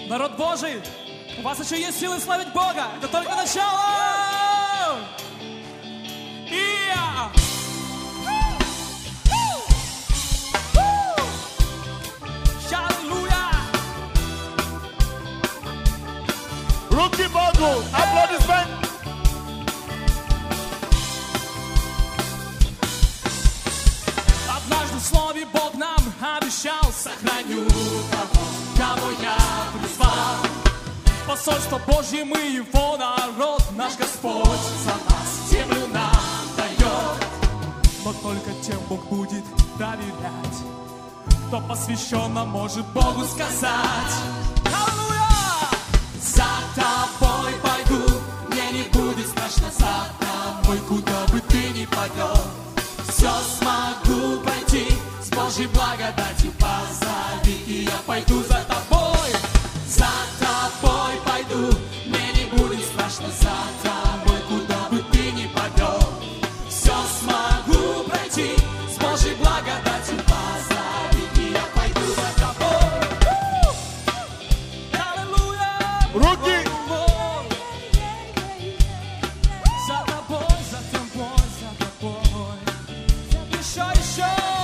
Народ Божий, у вас еще есть силы славить Бога. Это только начало! Аллилуйя! Руки Богу! Аплодисмент! Однажды в слове Бог нам обещал: сохраню того, кого я призвал. Посольство Божье, мы его народ, наш Господь за нас землю нам дает. Но только тем Бог будет доверять, кто посвященно может Богу сказать: аллилуйя! За тобой пойду, мне не будет страшно, за тобой, куда бы ты ни пойдешь. Все смогу пройти, с Божьей благодатью позови, и я пойду за тобой. За тобой пойду, мне не будет страшно, за тобой, куда бы ты ни пойдешь. Все смогу пройти, с Божьей благодатью позови, и я пойду за тобой. Аллилуйя! Руки! За тобой, за тобой, за тобой. Еще.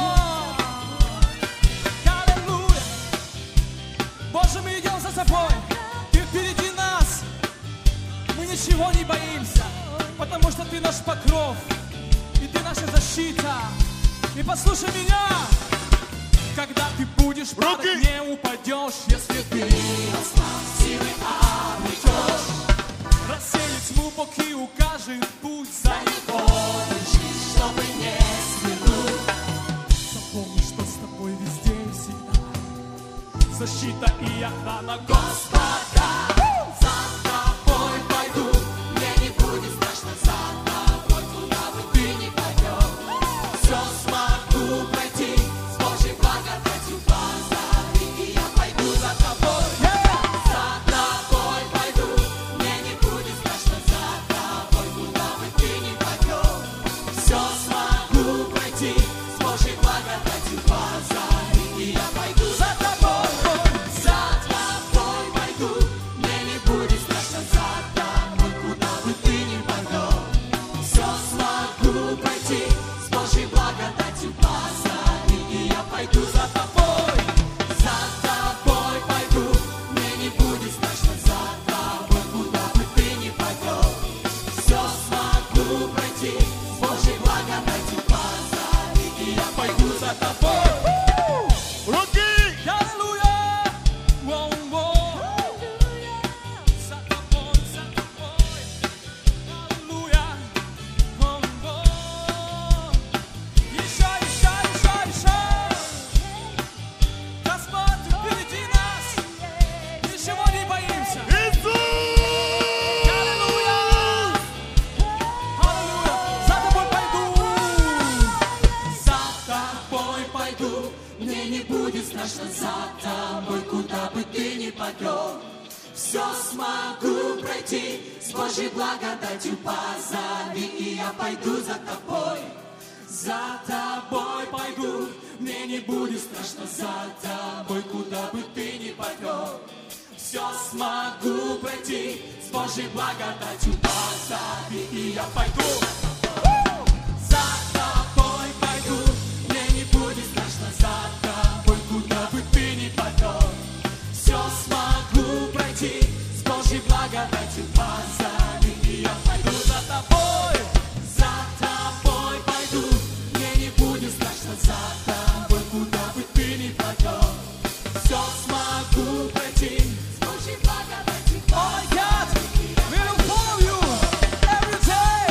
Аллилуйя! Боже, мы идем за тобой. Ты впереди нас. Мы ничего не боимся, потому что ты наш покров, и ты наша защита. И послушай меня, когда ты будешь падать, не упадешь, если ты силы обретешь. Рассеять тьму Бог и укажет путь, за него держи, чтобы не свернуть. Запомни, что с тобой везде и всегда защита и охрана Господа. За тобой пойду, мне не будет страшно, за тобой, куда бы ты ни пойдешь. Все смогу пройти, с Божьей благодатью позови, и я пойду за тобой. За тобой пойду, мне не будет страшно, за тобой, куда бы ты ни пойдешь. Все смогу пройти, с Божьей благодатью позови, и я пойду за тобой. За тобой пойду, мне не будет страшно, за тобой, куда бы ты ни пойдешь. Все смогу пройти, с Божьей благодатью позови, и я пойду за тобой. За тобой пойду, мне не будет страшно, за тобой, куда бы ты ни пойдешь. Все смогу пройти, с Божьей благодатью позови, и я пойду за тобой. Руки! Аллилуйя! Воу-воу! За тобой, за тобой! Аллилуйя! Воу-воу! Еще! Господь, ты впереди нас! Ничего не боимся! Иисус! Аллилуйя! Аллилуйя! За тобой пойду, мне не будет страшно, за тобой, куда бы ты ни пойдешь. Все смогу пройти, с Божьей благодатью позови, и я пойду за тобой. За тобой пойду, мне не будет страшно, за тобой, куда бы ты ни пойдешь. Все смогу пройти, с Божьей благодатью позови, и я пойду. За тобой пойду, мне не будет страшно, за тобой, куда бы ты ни пойдешь. Все смогу пройти, с Божьей благодатью позови, и я пойду за тобой. За тобой пойду, мне не будет страшно, за тобой, куда бы ты ни пойдешь. Все смогу пройти, с Божьей благодатью позови. Oh God, we'll follow you every day.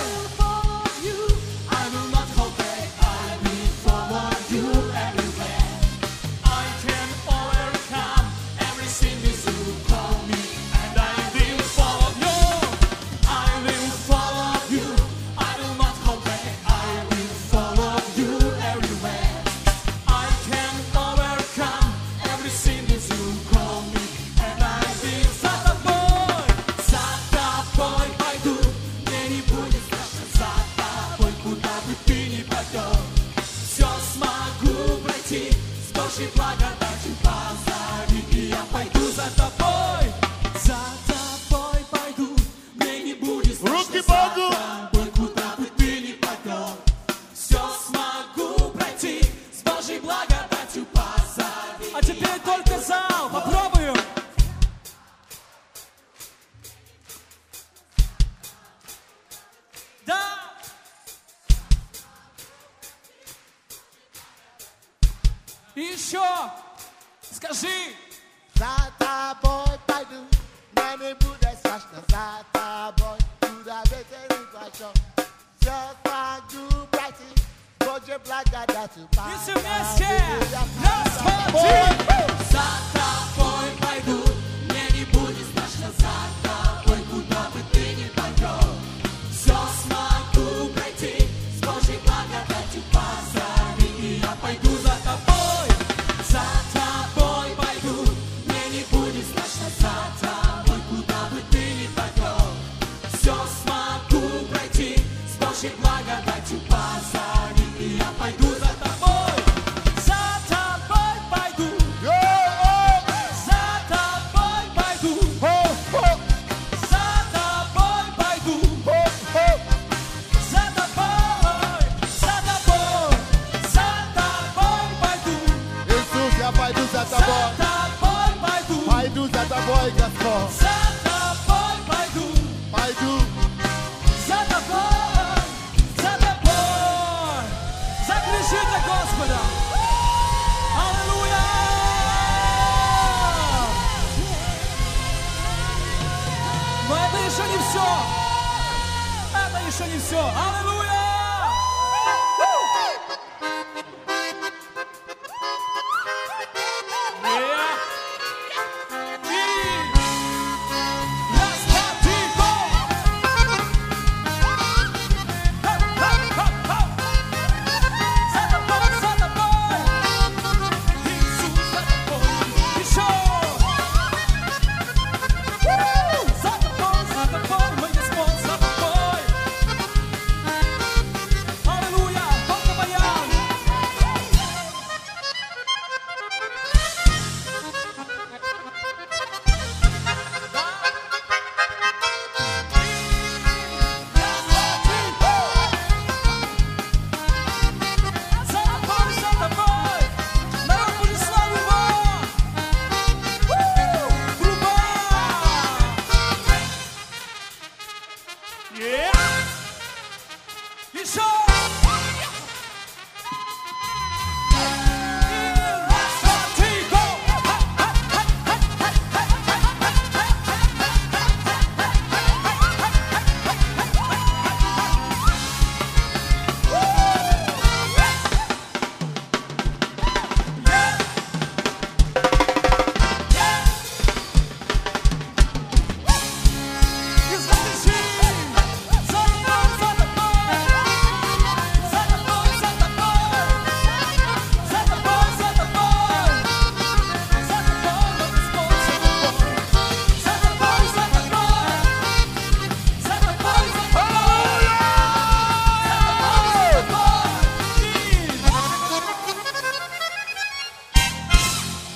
I will not hold back, I will follow you everywhere. I can overcome every sin you call me, and I will follow you. I will follow you. I will not hold back, I will follow you everywhere. I can overcome every sin you call me, and I will. За тобой пойду, мне не будет страшно, за тобой, куда бы ты ни пойдешь. Все смогу пройти, с Божьей благодатью позови, и я пойду за тобой. За тобой пойду, мне не будет страшно. Руки Богу! За тобой, куда бы ты ни пойдешь, все смогу пройти, с Божьей благодатью позови. А теперь только зал, попробуем. Да! И еще скажи. За тобой пойду, мне не будет страшно. За тобой, куда бы ты ни пошел, все смогу пройти, Божьей благодатью позови. И все вместе. Раз, два, три. За тобой пойду, мне не будет страшно. За тобой, куда бы ты ни пойдешь, все смогу пройти, с Божьей благодатью позови. И я пойду за тобой. За тобой пойду, мне не будет страшно. За тобой, куда бы ты ни пойдешь, все смогу пройти, с Божьей благодатью позови. И я пойду за тобой. За тобой пойду. За тобой пойду. За тобой пойду. За тобой. За тобой. За тобой пойду. Иисус, я пойду за За тобой. тобой пойду. Пойду за тобой, Господь. За тобой пойду. Пойду. За тобой. За тобой. Закричите Господа. Аллилуйя! Но это еще не все. Это еще не все. Аллилуйя!